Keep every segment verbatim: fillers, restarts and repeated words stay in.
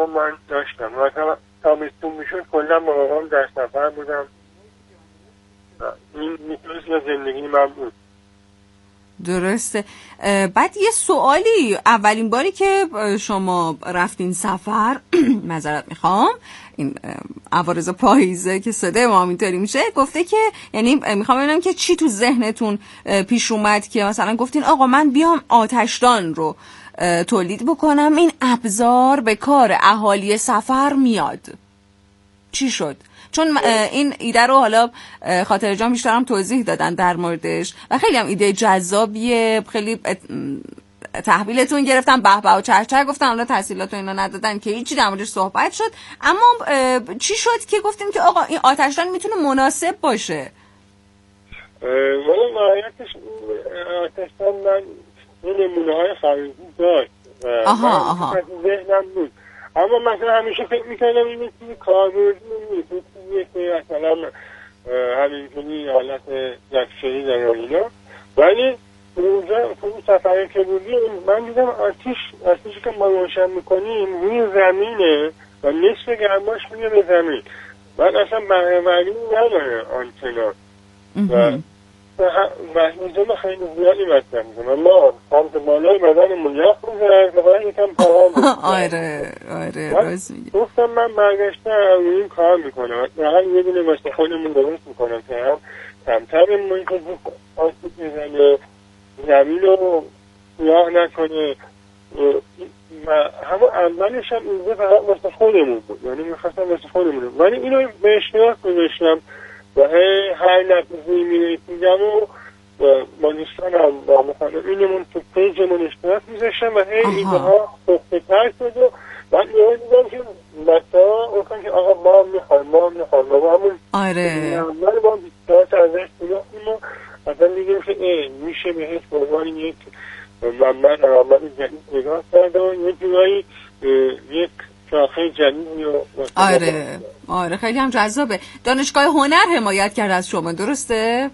موقع من داشتم. مثلا تابستون میشد کلا با آقام در سفر بودم. این میتونست زندگی من بود. درسته. بعد یه سوالی، اولین باری که شما رفتین سفر معذرت میخوام، این عوارض پاییزه که صدای ما اینطوری میشه، گفته که یعنی میخوام ببینم که چی تو ذهنتون پیش اومد که مثلا گفتین آقا من بیام آتشدان رو تولید بکنم، این ابزار به کار اهالی سفر میاد. چی شد؟ چون این ایده رو حالا خاطر جان بیشتر هم توضیح دادن در موردش و خیلی هم ایده جذابیه، خیلی تحویلتون گرفتم به به و چرچر گفتن، حالا تحصیلات و اینا ندادن که هیچی در موردش صحبت شد. اما چی شد که گفتیم که آقا این آتشدان میتونه مناسب باشه؟ ولی نهایتش آتشدان من این نمونه های خارجی داشت. آها آها ذهنم بود، اما مثلا همیشه فکر میکردم این چیزی کاربردی نیست، این چیزیه که مثلا همینجوری حالت نقشه‌ای داره اینا. ولی اونجا تو اون سفری که بودیم من دیدم آتیش آتیشی که ما روشن میکنیم روی زمینه و نصف گرماش میره به زمین. من اصلا بهره‌وری نداره آنچنان و و نظام خیلی زیادی مطرح میکنم. ما سمت بالای بدنمون یخ میزنن و باید یکم پاها میکنم. آره آره راست میگی. گفتم من برگشتم روی این کار میکنم، واقعا یه دونه واسه خودمون درست میکنم که هم کمتر محیط زیست آسیب بزنه، زمین رو سیاه نکنه و همون اولش هم اینجا فقط واسه خودمون بود، یعنی میخواستم واسه خودمون، ولی اینو به اشتراک گذاشتم و هر نتیجه‌ای میرسیدم و با دوستان هم با مخاطب اینمون تو پیجمون اشتراک میذاشتم و هی ایده ها پخته‌تر شد و من یه دیدم که بچه ها اون که آقا ما میخوایم ما میخوایم با همون اول با بیستات ازش بگفتیم و اصلا دیگه که ای میشه بهش بردوان یک منبع درآمد جدید نگاه کرده و یه جورایی یک شاخه جدیدی رو آره آره خیلی هم جذابه. دانشگاه هنر حمایت کرد از شما، درسته؟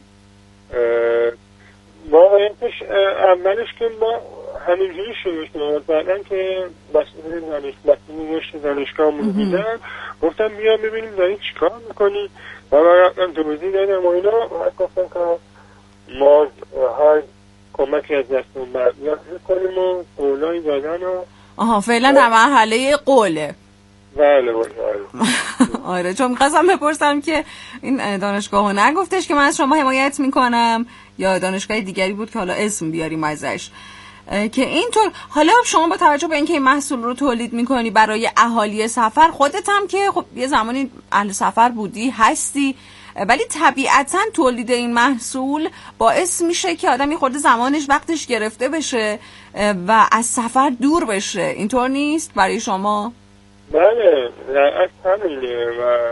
واقعیتش اولش که ما همینجوری شروع شدیم، بعدن که مسئول دانشگاه دانشگاهمون دیدن گفتم بیا ببینیم داری چی کار میکنی و من رفتم توضیح دادم و اینا و گفتم که ما هر کمکی از دستمون برمیاد کنیم و قولایی دادن و آها فعلا در مرحله قوله. بله بله آره چون می‌خواستم بپرسم که این دانشگاه هنر گفتش که من از شما حمایت میکنم یا دانشگاه دیگری بود که حالا اسم بیاریم ازش که اینطور. حالا شما با توجه به اینکه این محصول رو تولید میکنی برای اهالی سفر، خودت هم که خب یه زمانی اهل سفر بودی هستی، ولی طبیعتاً تولید این محصول باعث میشه که آدم یه خورده زمانش وقتش گرفته بشه و از سفر دور بشه، اینطور نیست برای شما؟ بله از همینه و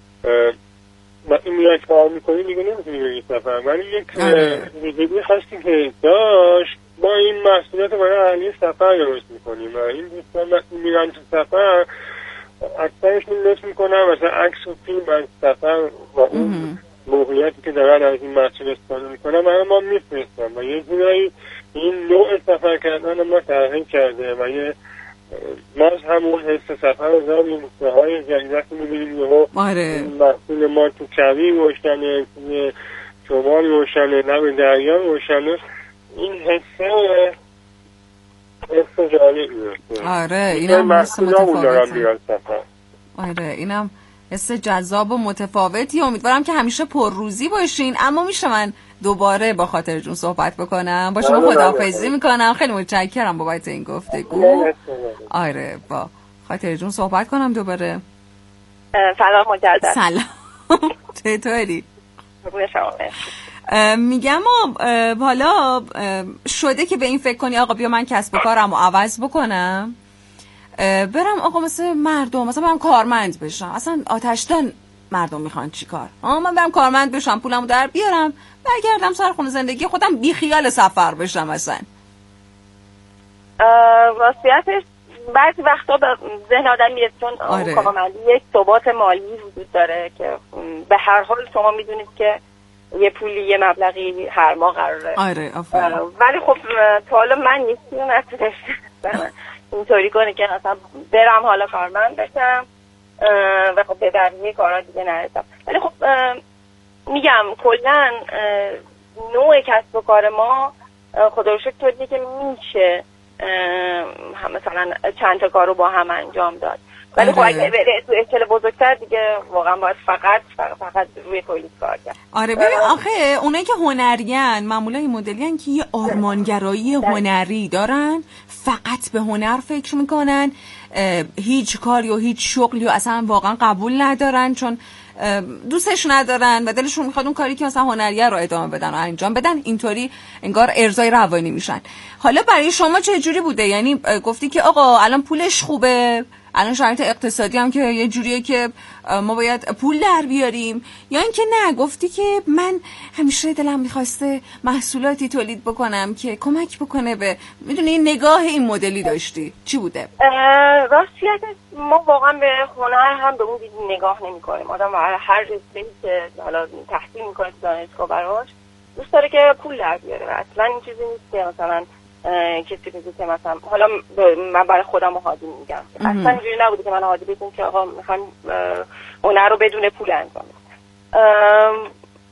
و این میاد کار میکنی دیگه نمیتونی بگی سفر، ولی یک ویژگی خاصی که داشت با این محصولات برای اهالی سفر درست میکنیم و این دوستان وقتی میرن تو سفر اکثرشون لطف میکنن مثلا عکس و فیلم از سفر و اون موقعیتی که دارن از این محصول استفاده میکنن برای ما میفرستن و یه جورایی این نوع سفر کردن ما ترغیب کرده و یه ما از همون حس سفر رو داریم، های جدیدت میبینیم و محصول ما تو کوی روشنه، توی شمال روشنه، نب دریا روشنه، این حسه حس جالبیه. آره اینم حس متفاوته. آره اینم حس جذاب و متفاوتی. امیدوارم که همیشه پرروزی باشین. اما میشه من دوباره با خاطر جون صحبت بکنم؟ با شما خداحافظی میکنم. خیلی متشکرم بابت این گفتگو. آره با خاطر جون صحبت کنم دوباره. سلام مجدد. سلام. چطوری؟ خوبه شما؟ میگم حالا شده که به این فکر کنی آقا بیا من کسب و کارم رو عوض بکنم، برم آقا مثل مردم مثلا برم کارمند بشم. اصلا آتشدان مردم میخوان چی کار؟ آه من برم کارمند بشم، پولمو در بیارم، برگردم سر خونه زندگی خودم، بی خیال سفر بشم. اصلا راستیتش بعضی وقتا به ذهن آدم میاد چون آره. کارمندی یک ثبات مالی وجود داره که به هر حال شما میدونید که یه پولی یه مبلغی هر ماه قراره. آره آفرین. ولی خب تا حالا من نیستیم نتونستم اینطوری کنه که مثلا برم حالا کارمند بشم و خب به بقیه کارا دیگه نرسم. ولی خب میگم کلا نوع کسب و کار ما خدا رو شکر طوریه که میشه مثلا چند تا کار رو با هم انجام داد. ولی خب اگه بره تو اسکیل بزرگتر دیگه واقعا باید فقط فقط روی تولید کار کرد. آره ببین آخه اونایی که هنریان معمولا این مدلیان که یه آرمانگرایی هنری دارن، فقط به هنر فکر میکنن، هیچ کاری و هیچ شغلی و اصلا واقعا قبول ندارن چون دوستش ندارن و دلشون میخواد اون کاری که مثلا هنریه رو ادامه بدن و انجام بدن، اینطوری انگار ارضای روانی میشن. حالا برای شما چه جوری بوده؟ یعنی گفتی که آقا الان پولش خوبه، الان شرایط اقتصادی هم که یه جوریه که ما باید پول در بیاریم، یا اینکه نه گفتی که من همیشه دلم میخواسته محصولاتی تولید بکنم که کمک بکنه به، میدونی نگاه این مدلی داشتی چی بوده؟ راستیت ما واقعا به هنر هم به اون دیدی نگاه نمی کنیم. آدم هر رشته‌ای که حالا تحصیل میکنه تو دانشگاه براش دوست داره که پول در بیاره. اصلا این چیزی نیست که مثلا کسی بگه که مثلا حالا من برای خودم و هادی میگم اصلا اینجوری نبوده که من هادی بگم که آقا میخوام هنر رو بدون پول انجام بدم.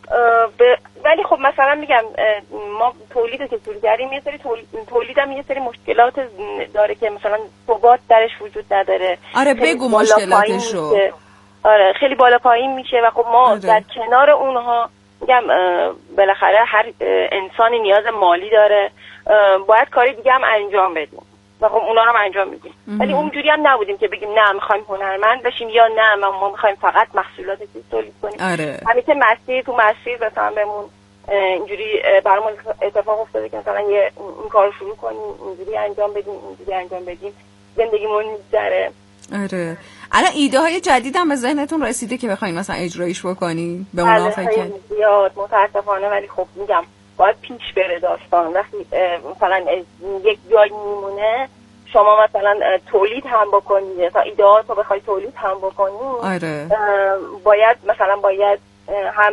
ولی خب مثلا میگم ما تولید که شروع کردیم یه سری تولید هم یه سری مشکلات داره که مثلا ثبات درش وجود نداره. آره بگو مشکلاتشو. آره خیلی بالا پایین میشه و خب ما آره. در کنار اونها میگم بالاخره هر انسانی نیاز مالی داره، باید کاری دیگه هم انجام بدیم و خب اونا رو هم انجام میدیم. ولی اونجوری هم نبودیم که بگیم نه میخوایم هنرمند بشیم یا نه ما میخوایم فقط محصولات چیز تولید کنیم. آره. همیشه مسیر تو مسیر مثلا بهمون اینجوری برامون اتفاق افتاده که مثلا یه این کارو شروع کنیم، اینجوری انجام بدیم، اینجوری انجام بدیم، زندگیمون میگذره. آره. الان ایده های جدید هم به ذهنتون رسیده که بخواید مثلا اجرایش بکنین؟ به اونا فکر کنید؟ زیاد متاسفانه، ولی خب میگم باید پیش بره داستان. وقتی مثلا یک جایی میمونه شما مثلا تولید هم بکنید، مثلا ایده‌هات رو بخوای تولید هم بکنید. آره. باید مثلا باید هم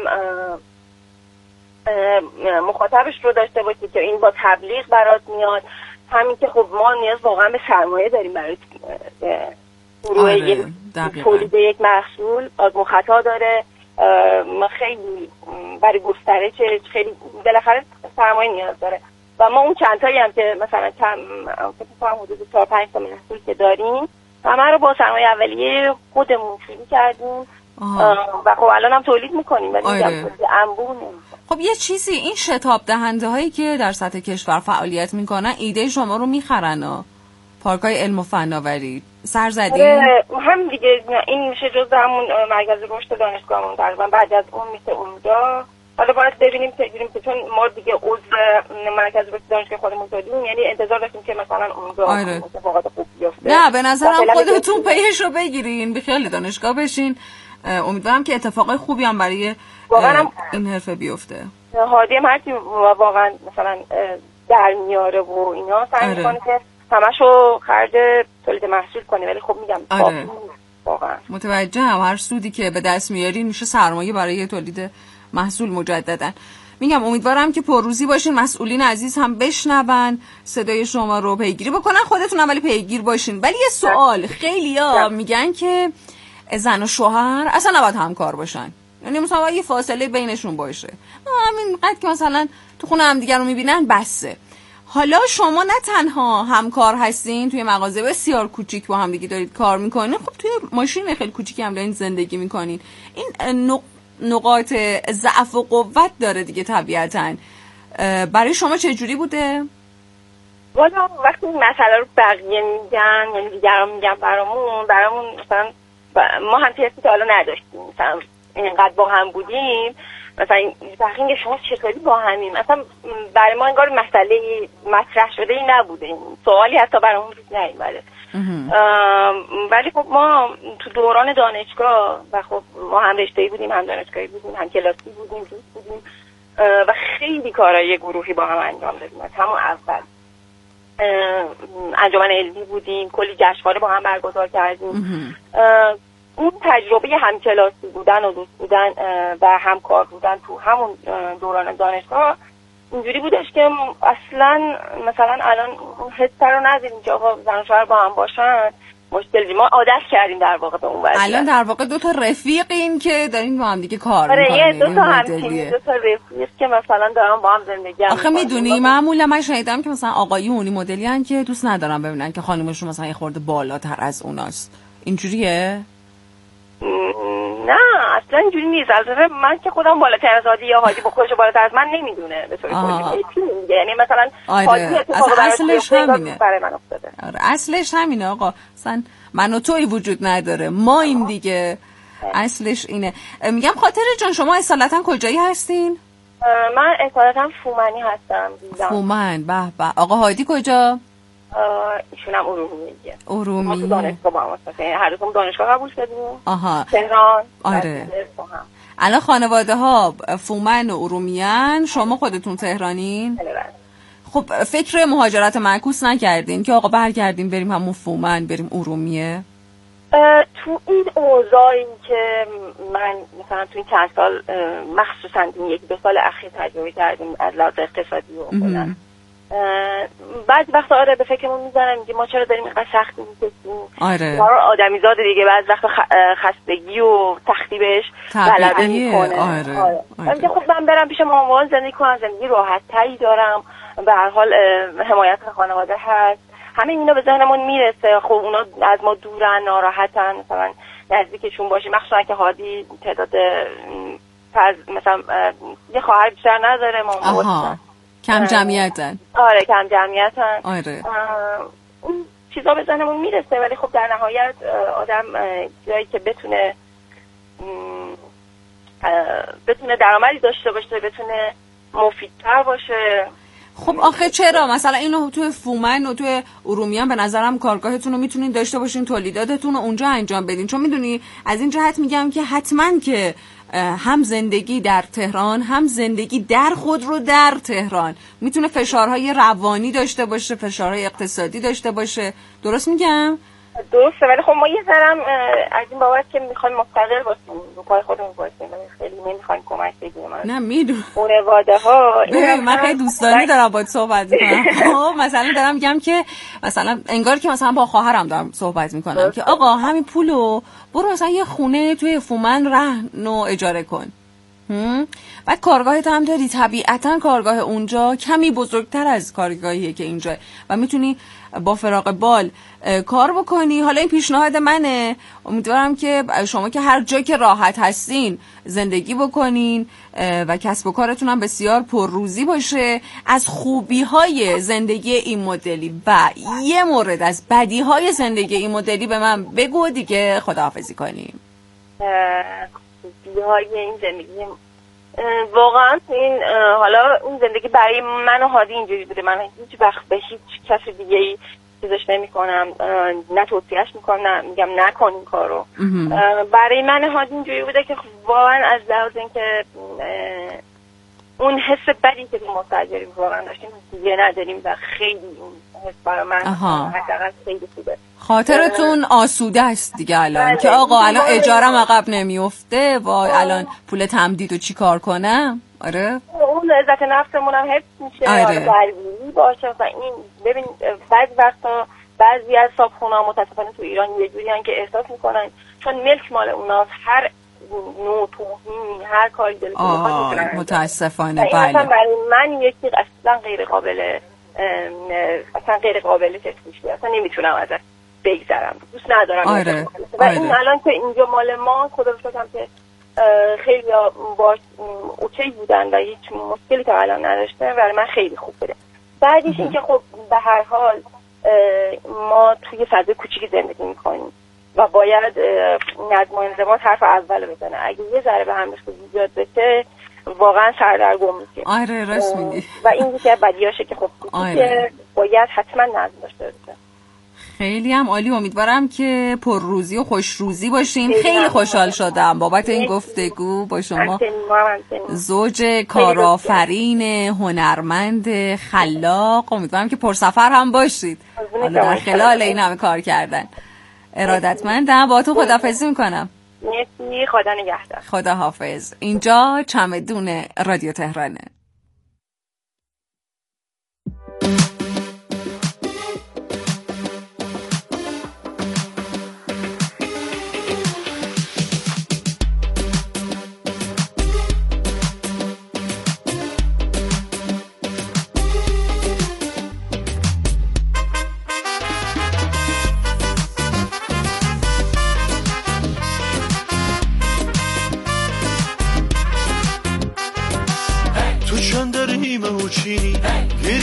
مخاطبش رو داشته باشید که این با تبلیغ برات میاد، همین که خب ما نیاز واقعا به سرمایه داریم برای آره. تولید یک محصول. مخاطب داره خیلی برای گسترش خیلی بالاخره سرمایه نیاز داره و ما اون چند تایی هم که مثلا چند فکر کنم حدود چهار پنج تا محصول که داریم همه رو با سرمایه اولیه خودمون شروع کردیم و خب الان هم تولید میکنیم ولی آره. انبوه نمیکنیم. خب یه چیزی این شتاب دهنده هایی که در سطح کشور فعالیت میکنن ایده شما رو میخرن ها، پارکای علم و فناوری سر زدین؟ هم دیگه این میشه جز همون مرکز رشد دانشگاهمون تقریبا. بعد از اون میشه اونجا حالا باید ببینیم چجوری میشه، چون ما دیگه عضو مرکز رشد دانشگاه خودمون شدیم، یعنی انتظار داشتیم که مثلا اونجا آره. اتفاقات خوب بیفته. نه به نظرم خودتون پیش رو بگیرین، بخیال دانشگاه بشین، امیدوارم که اتفاقای خوبی هم برای این حرفه بیفته. هادی هم هرچی واقعا مثلا در میاره و اینا سعی آره. میکنه که همشو خرج تولید محصول کنه، ولی خب میگم آره. واقعا متوجه هم هر سودی که به دست میارین میشه سرمایه برای تولید محصول مجددا. میگم امیدوارم که پرروزی باشین، مسئولین عزیز هم بشنون صدای شما رو، پیگیری بکنن، خودتون هم ولی پیگیر باشین. ولی یه سوال، خیلیا میگن که زن و شوهر اصلا نباید همکار باشن، یعنی مثلا یه فاصله بینشون باشه، همین قد که مثلا تو خونه هم دیگر رو میبینن بسه. حالا شما نه تنها همکار هستین، توی مغازه بسیار کوچیک با هم دیگه دارید کار میکنین، خب توی ماشین خیلی کوچیکی هم دارین زندگی میکنین. این نقاط ضعف و قوت داره دیگه طبیعتاً. برای شما چه جوری بوده؟ والا وقتی این مسئله رو بقیه میگن، یعنی دیگران میگن برامون برامون مثلا ما هم تیستی که حالا نداشتیم، مثلا اینقدر با هم بودیم، مثلا تحقیق شما چطوری با همیم، مثلا برای ما انگار مسئله مطرح شده ای نبوده، سوالی حتی برامون پیش نیومده. ولی خب ما تو دوران دانشگاه و خب ما هم رشته‌ای بودیم، هم دانشگاهی بودیم، هم کلاسی بودیم، دوست بودیم و خیلی کارهای گروهی با هم انجام دادیم. از همون اول انجمن علمی بودیم، کلی جشنواره با هم برگزار کردیم. اون تجربه همکلاسی بودن و دوست بودن و همکار بودن تو همون دوران دانشگاه اینجوری بودش که اصلا مثلا الان حس رو نداریم که آقا زن و شوهر با هم باشن مشکلی، ما عادت کردیم در واقع به اون وضعیت. الان در واقع دو تا رفیقین که دارین با هم دیگه کار آره میکنین. آره دو تا همتیمی، دو تا رفیق که مثلا دارن با هم زندگی آخه میدونی معمولا من شنیدم که مثلا آقایون مدلی ان که دوست ندارن ببینن که خانمشون مثلا یه خورده بالاتر از اوناست. اینجوریه؟ نه اصلا اینجوری نیست. البته من که خودم بالاتر از هادی یا هادی با خودش بالاتر از من نمیدونه به طور کلی. یعنی مثلا هادی اتفاقا اصلش همینه برای من افتاده. آره اصلش همینه آقا. مثلا من و تویی وجود نداره، ما این دیگه اصلش اینه. میگم خاطر جان شما اصالتا کجایی هستین؟ من اصالتا فومنی هستم. فومن. به به. آقا هادی کجا؟ ایشون هم ارومیه. ارومیه. ما تو دانشگاه با هم هستیم. هر دوم دانشگاه قبول شدیم. آها. تهران. آره. الان خانواده ها فومن و ارومیه‌ان، شما خودتون تهرانین؟ بله. خب فکر مهاجرت معکوس نکردین که آقا برگردیم بریم همون فومن بریم ارومیه؟ تو این اوضاعی که من مثلا تو این چند سال مخصوصا این یک دو سال اخیر تجربه کردیم از لحاظ اقتصادی و خودم، بعضی وقتا آره به فکرمون میزنم میگه ما چرا داریم اینقدر سختی میکشیم. آره آدمیزاد دیگه بعضی وقتا خستگی و سختی بهش غلبه میکنه. آره. آره. آره. میگه خب من برم پیش مامان زندگی کنم، زندگی راحت تری دارم، به هر حال حمایت خانواده هست، همه اینا به ذهنمون میرسه. خب اونا از ما دورن، ناراحتن، مثلا نزدیکشون باشیم، مخصوصا که هادی تعداد پز مثلا یه خواهر بیشتر نداره، مامان کم جمعیتن. آره کم جمعیتن. آره اون چیزا به ذهنمون میرسه، ولی خب در نهایت آدم جایی که بتونه بتونه درآمدی داشته باشه، بتونه مفیدتر باشه. خب آخه چرا مثلا اینو توی فومن و توی ارومیه به نظرم کارگاهتون رو میتونین داشته باشین، تولیداتتون رو اونجا انجام بدین، چون میدونی از این جهت میگم که حتما که هم زندگی در تهران هم زندگی در خود رو در تهران میتونه فشارهای روانی داشته باشه، فشارهای اقتصادی داشته باشه. درست میگم؟ درسته، ولی خب ما یه ذرم از این بابت که میخوایم مستقل باشیم، رو پای خودمون باشیم، خیلی نمیخوایم کمک بگیریم. نه میدونم خانواده ها من خیلی دوستانی دارم باهات صحبت میکنم. خب مثلا دارم میگم که مثلا انگار که مثلا با خواهرم دارم صحبت میکنم که آقا همین پولو برو مثلا یه خونه توی فومن رهن و اجاره کن، بعد کارگاهت هم داری، طبیعتا کارگاه اونجا کمی بزرگتر از کارگاهیه که اینجا و میتونی با فراغ بال کار بکنی. حالا این پیشنهاد منه، امیدوارم که شما که هر جایی که راحت هستین زندگی بکنین و کسب و کارتون هم بسیار پرروزی باشه. از خوبی های زندگی این مدلی و یه مورد از بدی های زندگی این مدلی به من بگو دیگه خداحافظی کنیم. خوبی های این زندگی واقعا این حالا اون زندگی برای من و هادی اینجوری بوده، من هیچ وقت به هیچ کسی دیگه ای چیزش نمی کنم، نه توصیهش میکنم نه میگم نکن این کارو. برای من هادی اینجوری بوده که واقعا از لحاظ اینکه اون حس بدی که ما تجربه واقعا داشتیم دیگه نداریم و خیلی اون حس برای من حداقل خیلی خوبه. خاطرتون آسوده است دیگه الان که آقا الان اجارم عقب نمیفته و الان پول تمدید رو چی کار کنم. آره اون عزت نفسمون هم حفظ میشه. آره درگیری باشه و این ببین بعضی وقتا بعضی از صاحبخونه‌ها متاسفانه تو ایران یه جوریان که احساس میکنن چون ملک مال اوناست هر نوع توهین هر کاری دلشون میخواد میکنن. متاسفانه بله. برای من یکی اصلا غیر قابل اصلا غیر قابل تشخیص اصلا نمیتونم ازش بگذرم، دوست ندارم. آره. و این آره. الان که اینجا مال ما خدا رو شکر که خیلی باش اوکی بودن و هیچ مشکلی تا الان نداشته، برای من خیلی خوب بوده. بعدش این که خب به هر حال ما توی فضای کوچیکی زندگی میکنیم و باید نظم و انضباط حرف اول بزنه. اگه یه ذره به هم ریخته زیاد بشه واقعا سردرگم میشه. آره راست میگی. و این یکی از بدیاشه که خب آره. باید حتما نظم داشته باشه. خیلی هم عالی، امیدوارم که پر روزی و خوش روزی باشین. خیلی خوشحال شدم بابت این گفتگو با شما. زوج کارآفرین، هنرمند، خلاق، امیدوارم که پرسفر هم باشید در خلال این همه کار کردن. ارادتمندم. با تو خداحافظی میکنم. مرسی، خدا نگهدار. خدا حافظ. اینجا چمدون رادیو تهرانه.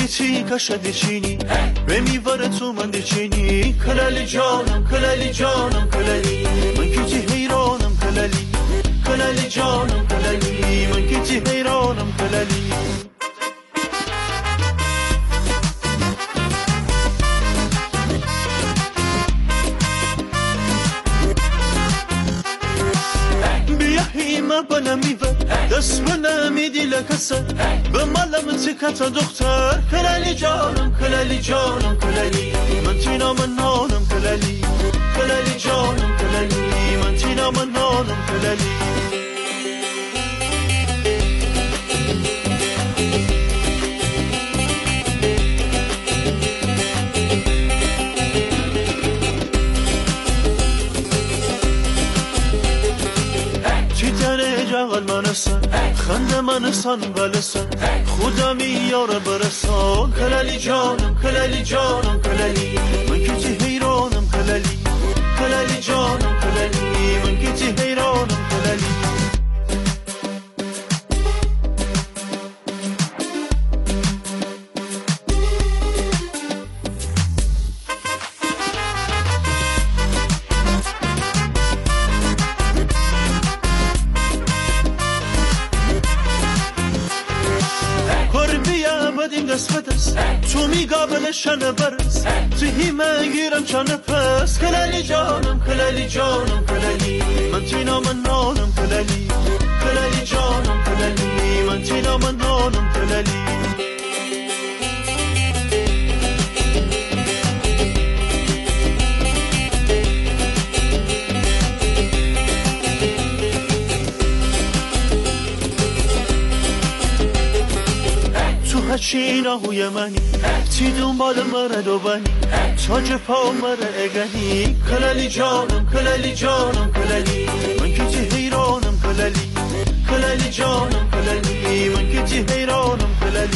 چی کشد چینی به میواره تو من چینی کلالی جانم کلالی جانم کلالی من که چی حیرانم کلالی کلالی جانم کلالی من که چی حیرانم کلالی ما بنمیوه دست بنمیدی لکسه به مالم تکت دختر کلالی جانم کلالی جانم کلالی من تینا من نانم کلالی کلالی جانم کلالی من تینا من نانم کلالی جغل منسن خنده منسن بلسن خدا میاره برسان کلالی جانم کلالی جانم کلالی من که چی حیرانم کلالی کلالی جانم کلالی من که چی حیرانم کلالی تو میگابل شنه برس تهی مگیرم چنه پس کلالی جانم کلالی جانم کلالی من تینا من نانم کلالی کلالی جانم کلالی من تینا من نانم کلالی هچینا هوی منی تی دنبال مره دو بنی تاج پا مره اگنی کلالی جانم کلالی جانم کلالی من که چی حیرانم کلالی کلالی جانم کلالی من که چی حیرانم کلالی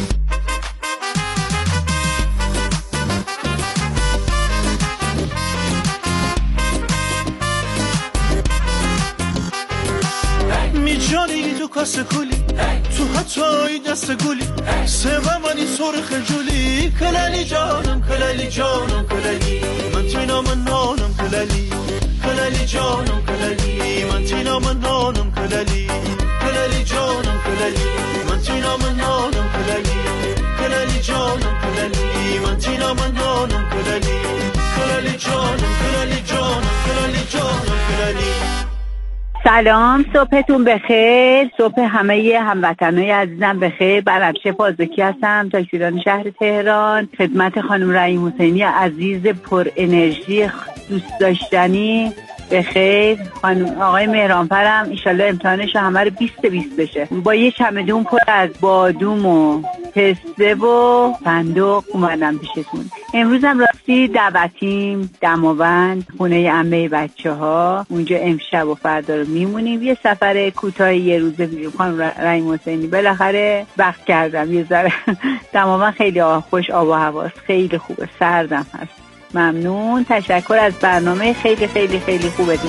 می جانی تو کاسه کلی تو حتی دست گلی سبا منی سرخ جولی کلالی جانم کلالی جانم کلالی من تینا من نانم کلالی کلالی جانم کلالی من تینا من نانم کلالی کلالی جانم کلالی من تینا من نانم کلالی کلالی جانم کلالی من تینا من نانم کلالی کلالی جانم کلالی جانم کلالی جانم کلالی. سلام، صبحتون بخیر. صبح همه هموطنای عزیزم بخیر. بنفشه پازکی هستم، تاکسیران شهر تهران. خدمت خانم رحیم حسینی عزیز پر انرژی دوست داشتنی بخیر. خانم آقای مهرانفرم ایشالله امتحانش همه رو بیست بیست بشه. با یه چمدون پر از بادوم و پسته و فندق اومدم پیشتون. امروز هم راستی دعوتیم دماوند، خونه عمه بچه ها. اونجا امشب و فردا رو میمونیم. یه سفر کوتاه یه روزه بیرون. خانم رحیم حسینی بالاخره وقت کردم یه ذره. دماوند خیلی خوش آب و هواست، خیلی خوبه، سردم هست. ممنون، تشکر از برنامه خیلی خیلی خیلی خوبتون.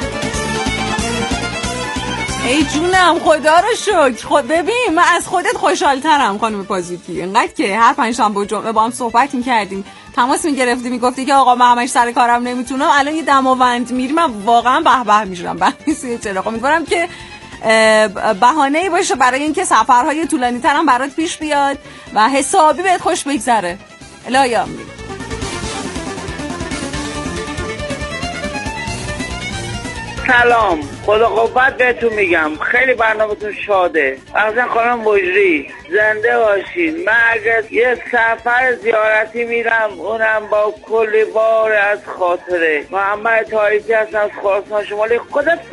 ای جونم، خدا رو شکر. خود ببین من از خودت خوشحالترم خانم پازیکی. اینقدر که هر پنجشنبه و جمعه با هم صحبت می‌کردیم، تماس می‌گرفتی، میگفتی که آقا من همش سر کارم نمیتونم، الان یه دماوند میریم من واقعا به به میشم. بحثی چرا امیدوارم که بهانه‌ای باشه برای اینکه سفرهای طولانی‌تر هم برات پیش بیاد و حسابی بهت خوش بگذره. الهی آمین. سلام، خدا قوت بهتون میگم. خیلی برنامه‌تون شاده. اصلا خانم مجری زنده باشین. من اگر یه سفر زیارتی میرم اونم با کلی بار از خاطره. محمد تاریخی هستم از خراسان شمالی. خدافظ.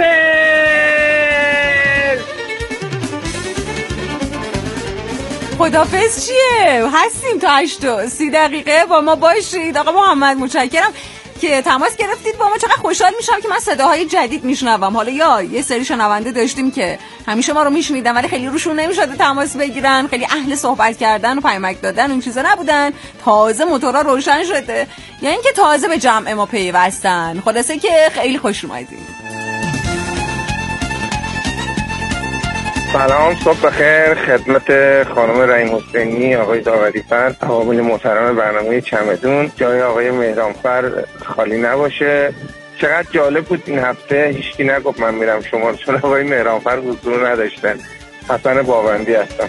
خدافظ چیه؟ هستیم تا هشت و سی دقیقه با ما باشید. آقا محمد متشکرم که تماس گرفتید با ما. چقدر خوشحال میشم که من صداهای جدید میشنوم. حالا یا یه سری شنونده داشتیم که همیشه ما رو میشنیدن ولی خیلی روشون نمیشد تماس بگیرن، خیلی اهل صحبت کردن و پیامک دادن اون چیزا نبودن. تازه موتورا روشن شده، یعنی که تازه به جمع ما پیوستن. خلاصه که خیلی خوش اومدید. سلام، صبح بخیر خدمت خانم رحیم حسینی، آقای داوری‌فر، عوامل محترم برنامه چمدون. جای آقای مهرانفر خالی نباشه. چقدر جالب بود این هفته، هیچکی نگفت من میرم شمال، چون آقای مهرانفر حضور نداشتن. حسن باوندی هستم.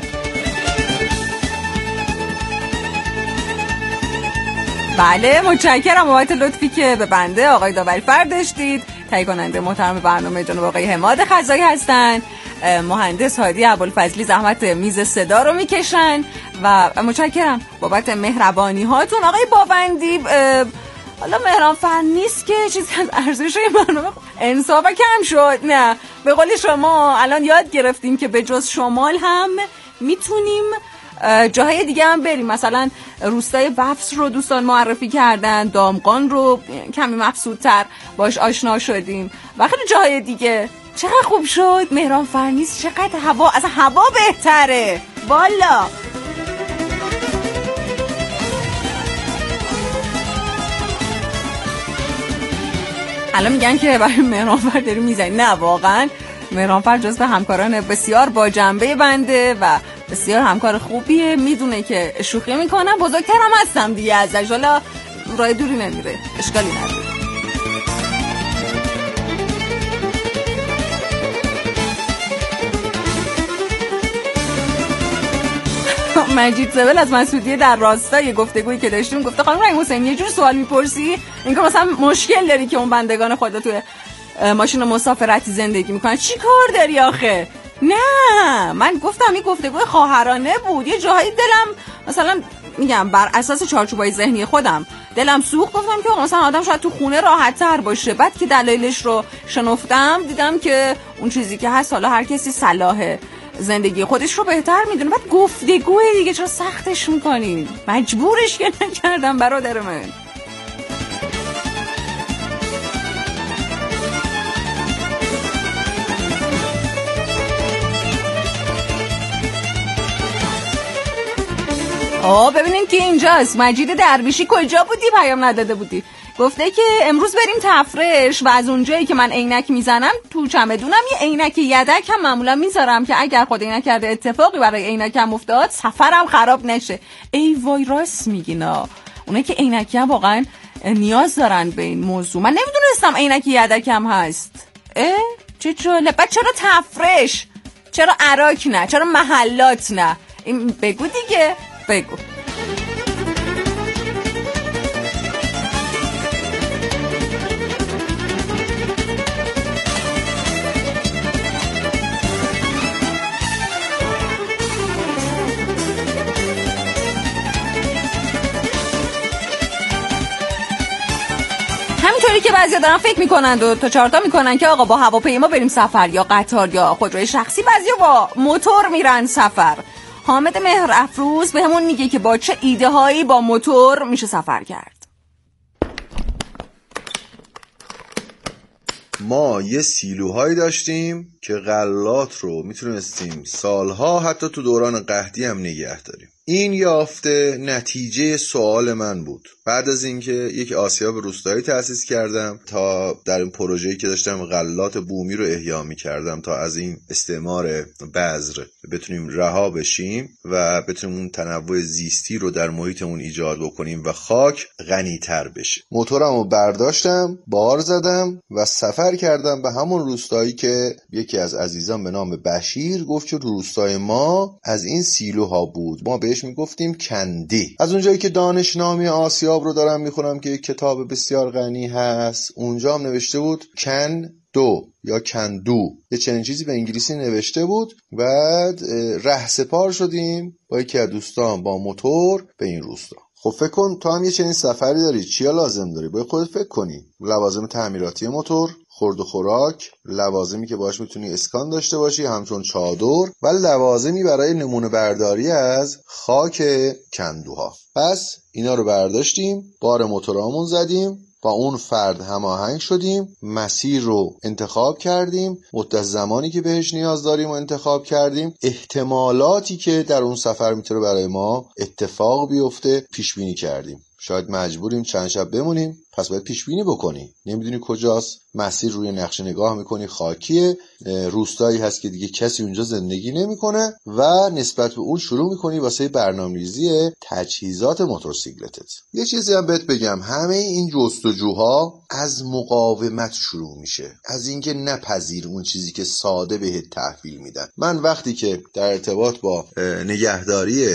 بله، متشکرم بابت لطفی که به بنده آقای داوری‌فر داشتید. تهیه کننده محترم برنامه جناب آقای حماد خزایی هستن. مهندس هادی ابوالفضلی زحمت میز صدا رو میکشن و متشکرم بابت مهربانی هاتون. آقای باوندی، حالا مهرانفر نیست که چیزی از ارزش این برنامه انصافا کم شد. نه، به قول شما الان یاد گرفتیم که به جز شمال هم میتونیم جاهای دیگه هم بریم. مثلا روستای بفس رو دوستان معرفی کردن، دامغان رو کمی مبسوط‌تر باش آشنا شدیم و خیلی جاهای دیگه. چقدر خوب شد مهرانفر نیست، چقدر هوا، اصلا هوا بهتره والا. حالا میگن که برای مهرانفر داری میزنی. نه، واقعا مهرانفر جزو همکاران بسیار با جنبه بنده و بسیار همکار خوبیه. میدونه که شوخی میکنم، بزرگترم هستم دیگه ازش، حالا راه دوری نمیره، اشکالی نداره. مجید زبل از مسعودیه در راستای گفتگویی که داشتیم گفته خانم رحیم حسینی یه جور سوال میپرسی اینکه مثلا مشکل داری که اون بندگان خدا توی ماشین مسافرتی زندگی میکنن، چی کار داری آخه؟ نه، من گفتم این گفتگوی خواهرانه بود. یه جاهایی دلم مثلا میگم بر اساس چارچوبای ذهنی خودم دلم سوخت، گفتم که مثلا آدم شاید تو خونه راحت تر باشه. بعد که دلایلش رو شنفتم دیدم که اون چیزی که هست، حالا هر کسی صلاح زندگی خودش رو بهتر میدونه. بعد گفتگوه دیگه چرا سختش میکنین؟ مجبورش که نکردم برادر من. آه ببینین که اینجاست. مجید درویشی کجا بودی؟ پیام نداده بودی. گفته که امروز بریم تفرش و از اونجایی که من عینک میزنم تو چمدونم یه عینک یدک هم معمولا میذارم که اگر خدای نکرده اتفاقی برای عینکم افتاد سفرم خراب نشه. ای وای، راست میگینا. اونایی که عینکی هم واقعا نیاز دارن به این موضوع. من نمیدونستم عینک یدکم هست. اه چه جالب. بعد چرا تفرش؟ چرا عراق نه؟ چرا محلات نه؟ این بگو دیگه، بگو. همینطوری که بعضیا دارن فکر میکنن و تا چهارتا میکنن که آقا با هواپیما بریم سفر یا قطار یا خودروی شخصی، بعضیا با موتور میرن سفر. حامد مهر افروز به همون میگه که با چه ایده هایی با موتور میشه سفر کرد. ما یه سیلوهایی داشتیم که غلات رو میتونستیم سالها حتی تو دوران قحطی هم نگه داریم. این یافته نتیجه سوال من بود بعد از اینکه یک آسیاب روستایی تأسیس کردم تا در این پروژه‌ای که داشتم غلات بومی رو احیا می‌کردم تا از این استعمار بذر بتونیم رها بشیم و بتونیم اون تنوع زیستی رو در محیطمون ایجاد بکنیم و خاک غنی‌تر بشه. موتورمو برداشتم، بار زدم و سفر کردم به همون روستایی که یکی از عزیزان به نام بشیر گفت که روستای ما از این سیلوها بود. ما بهش میگفتیم کندی. از اونجایی که دانشنامه آسیاب رو دارم میخونم که یک کتاب بسیار غنی هست، اونجا هم نوشته بود کن دو یا کندو، یه چنین چیزی به انگلیسی نوشته بود. بعد رهسپار شدیم با یکی از دوستان با موتور به این روستا. خب فکر کن تو هم یه چنین سفری داری، چیا لازم داری؟ باید خودت فکر کنی. لوازم تعمیراتی موتور، خورد و خوراک، لوازمی که باهاش میتونی اسکان داشته باشی همچون چادر و لوازمی برای نمونه برداری از خاک کندوها. پس اینا رو برداشتیم، بار موتورامون زدیم، با اون فرد هماهنگ شدیم، مسیر رو انتخاب کردیم، مدت زمانی که بهش نیاز داریم و انتخاب کردیم، احتمالاتی که در اون سفر میتونه برای ما اتفاق بیفته پیش بینی کردیم. شاید مجبوریم چند شب بمونیم، پس باید پیش بینی بکنی. نمیدونی کجاست، مسیر روی نقشه نگاه میکنی خاکیه، روستایی هست که دیگه کسی اونجا زندگی نمیکنه و نسبت به اون شروع میکنی واسه برنامه‌ریزی تجهیزات موتورسیکلتت. یه چیزی هم بهت بگم، همه این جستجوها از مقاومت شروع میشه، از اینکه نپذیر اون چیزی که ساده بهت تحویل میدن. من وقتی که در ارتباط با نگهداری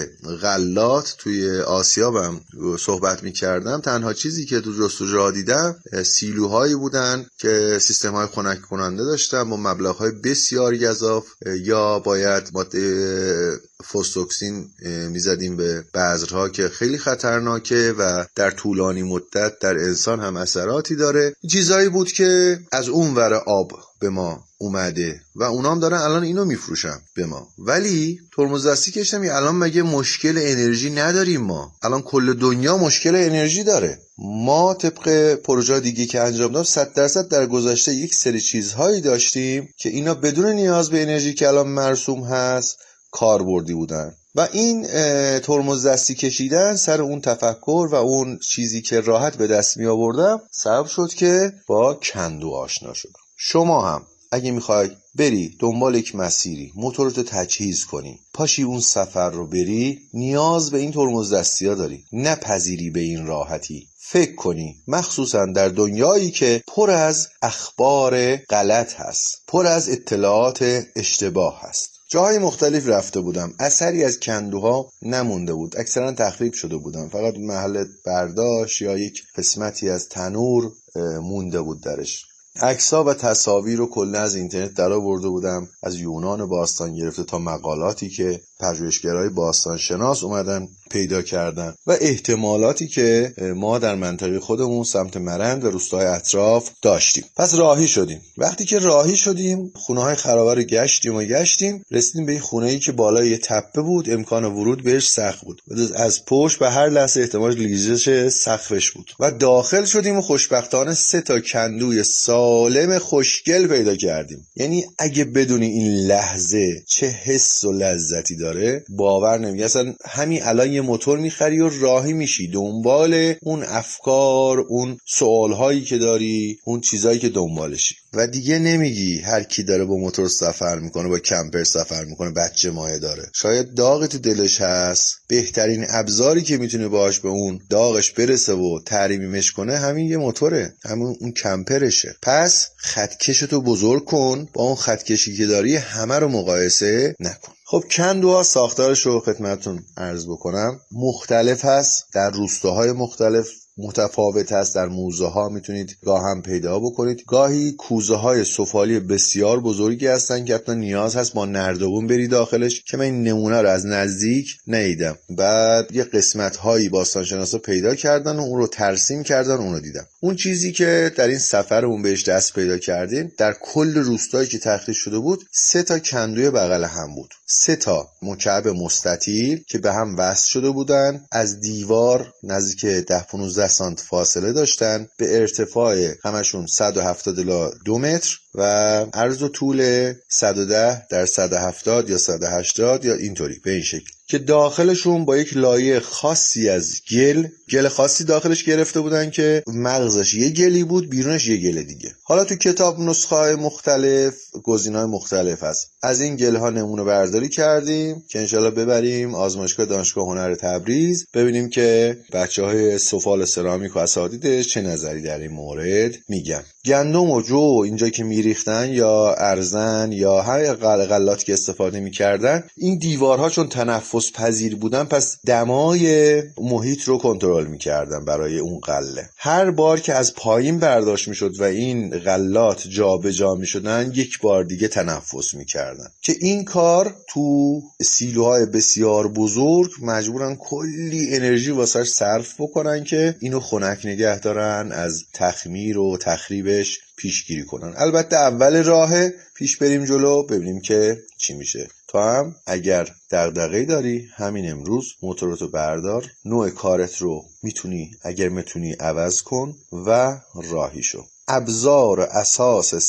غلات توی آسیابم صحبت میکردم، تنها چیزی که تو جستجوها دیدم سیلوهایی بودن که سیستم‌های خنک کننده داشتن با مبلغ‌های بسیار گزاف، یا باید ماده فوستوکسین میزدیم به بذرها که خیلی خطرناکه و در طولانی مدت در انسان هم اثراتی داره. چیزایی بود که از اون ور آب به ما اومده و اونام دارن الان اینو میفروشن به ما. ولی ترمز دستی کشتم، الان مگه مشکل انرژی نداریم؟ ما الان کل دنیا مشکل انرژی داره. ما طبق پروژه دیگه که انجام دادم صد درصد در گذشته یک سری چیزهایی داشتیم که اینا بدون نیاز به انرژی که الان مرسوم هست کاربردی بودن و این ترمز دستی کشیدن سر اون تفکر و اون چیزی که راحت به دست می آوردم سبب شد که با کندو آشنا شدم. شما هم اگه میخوای بری دنبال یک مسیری، موتورتو تجهیز کنی، پاشی اون سفر رو بری، نیاز به این ترمز دستی ها داری. نپذیری به این راحتی. فکر کنی، مخصوصا در دنیایی که پر از اخبار غلط هست، پر از اطلاعات اشتباه هست. جاهای مختلف رفته بودم، اثری از کندوها نمونده بود، اکثرا تخریب شده بودن، فقط محل برداشت یا یک قسمتی از تنور مونده بود درش. عکس‌ها و تصاویر رو کلا از اینترنت درآورده بودم، از یونان باستان گرفته تا مقالاتی که پژوهشگرای باستان شناس اومدن پیدا کردن و احتمالاتی که ما در منطقه خودمون سمت مرند و روستاهای اطراف داشتیم. پس راهی شدیم. وقتی که راهی شدیم خونه‌های خرابه رو گشتیم و گشتیم، رسیدیم به این خونه‌ای که بالای یه تپه بود، امکان ورود بهش سخت بود. از پشت به هر لحظه احتمال لیزش سقفش بود و داخل شدیم و خوشبختانه سه تا کندوی سالم خوشگل پیدا کردیم. یعنی اگه بدونی این لحظه چه حس و لذتی داره باور نمی‌کنی. اصلا همین الان یه موتور میخری و راهی میشی دنبال اون افکار، اون سوالهایی که داری، اون چیزایی که دنبالشی و دیگه نمیگی هر کی داره با موتور سفر میکنه، با کمپر سفر میکنه، بچه مایه داره. شاید داغی تو دلش هست، بهترین ابزاری که میتونه باهاش به اون داغش برسه و ترمیمش کنه همین یه موتوره، همون اون کمپرشه. پس خطکشتو بزرگ کن، با اون خطکشی که داری همه رو مقایسه نکن. خب کندوها ساختارش رو خدمتتون عرض بکنم، مختلف هست، در روستاهای مختلف متفاوت هست، در موزه ها میتونید گاه هم پیدا بکنید، گاهی کوزه های سفالی بسیار بزرگی هستن که حتی نیاز هست با نردبون بری داخلش که من این نمونه رو از نزدیک ندیدم. بعد یه قسمت هایی باستانشناسا پیدا کردن و اون رو ترسیم کردن، اون رو دیدم. اون چیزی که در این سفرمون بهش دست پیدا کردیم، در کل روستایی که تخریب شده بود سه تا کندوی بغل هم بود، سه تا مکعب مستطیل که به هم وصل شده بودن، از دیوار نزدیک ده پانزده سانتی فاصله داشتن، به ارتفاع همشون صد و هفتاد الی دو متر و عرض و طول صد و ده در صد و هفتاد یا صد و هشتاد یا اینطوری به این شکل، که داخلشون با یک لایه خاصی از گل گل خاصی داخلش گرفته بودن که مغزش یه گلی بود، بیرونش یه گل دیگه. حالا تو کتاب نسخه‌های مختلف، گزینه‌های مختلف هست. از این گل‌ها نمونه برداری کردیم که انشالله ببریم آزمایشگاه دانشگاه هنر تبریز ببینیم که بچه‌های سفال سرامیک و اساتیدش چه نظری در این مورد میگن. گندم و جو اینجا که میریختن یا ارزن یا هر غلاتی که استفاده میکردن، این دیوارها چون تنفس پذیر بودن پس دمای محیط رو کنترل میکردن برای اون غله. هر بار که از پایین برداشت میشد و این غلات جابجا میشدن یک بار دیگه تنفس میکردن که این کار تو سیلوهای بسیار بزرگ مجبورن کلی انرژی واسش صرف بکنن که اینو خنک نگه دارن، از تخمیر و تخریب پیشگیری کنن. البته اول راه پیش بریم جلو ببینیم که چی میشه. تو هم اگر دغدغه‌ای داری همین امروز موتورتو بردار، نوع کارت رو میتونی اگر میتونی عوض کن و راهی شو. ابزار اساس